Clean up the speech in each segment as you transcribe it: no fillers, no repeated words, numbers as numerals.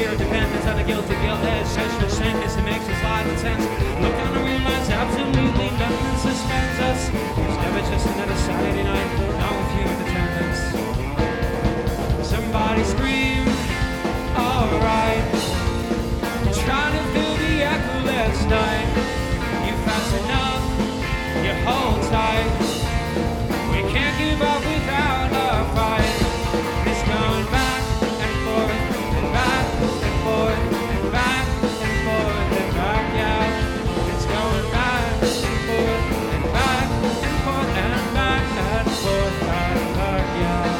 fear of dependence on a guilty guilt-edged search for sameness that makes us life intense. Look down and realize absolutely nothing suspends us. It's never just another Saturday night, not with you in attendance. Somebody scream, alright. Trying to fill the echo last night. You fast enough, you hold tight. We can't give up without a fight. It's going back and forth and back and forth and back and forth and back, yeah. It's going back and forth and back and forth and back and forth and back, yeah.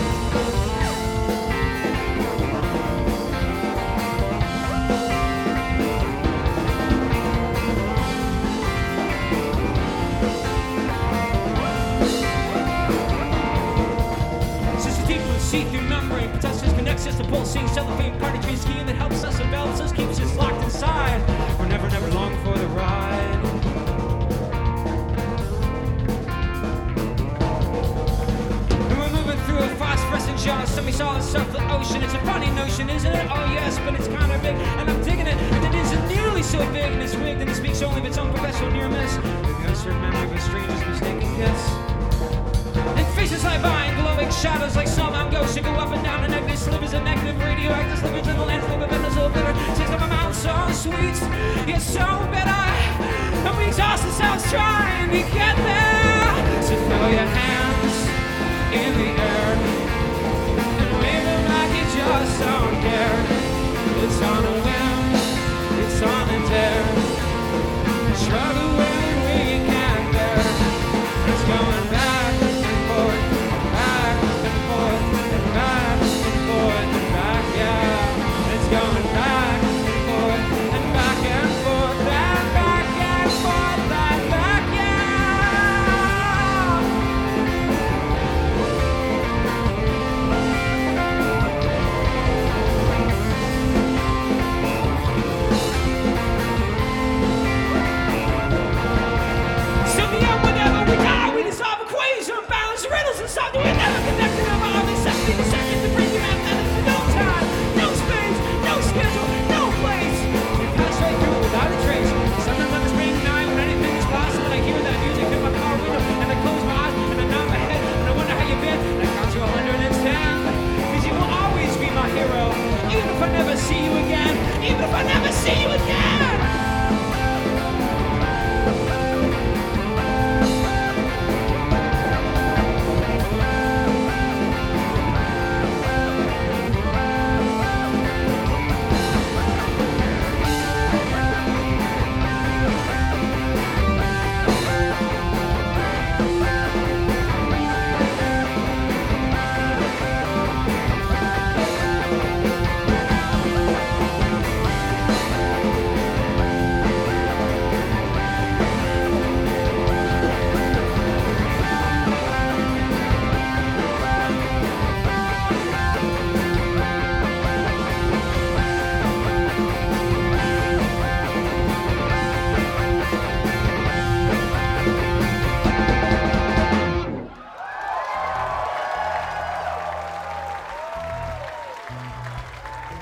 See-through membrane, protesters connects us to pulsing cellophane cartridge scheme that helps us, envelops us, keeps us locked inside. We're never long for the ride. And we're moving through a phosphorescent jar, semi-solid circular ocean. It's a funny notion, isn't it? Oh yes, but it's kind of big, and I'm digging it. And it isn't nearly so big, and it's rigged, and it speaks only of its own professional near miss. Maybe I serve memory of a stranger's mistaken kiss. And faces like vine, glowing shadows like snowbound ghosts. You go up and down, and negative slivers and negative radioactive slivers in the landscape of endless so bitter. Taste of my mouth so sweet, yet so bitter. And we exhaust ourselves trying to get there. So throw your hands in the air and wave them like you just don't care. It's on a whim, it's on a dare. Shrug away we can't bear. It's going back. Something we never connected of all these seconds to bring you out. No time, no space, no schedule, no place. We pass right through without a trace. Sometimes on this rainy night when anything is possible, I hear that music in my car window, and I close my eyes and I nod my head, and I wonder how you've been, and I count to 110. Cause you will always be my hero, even if I never see you again, even if I never see you again.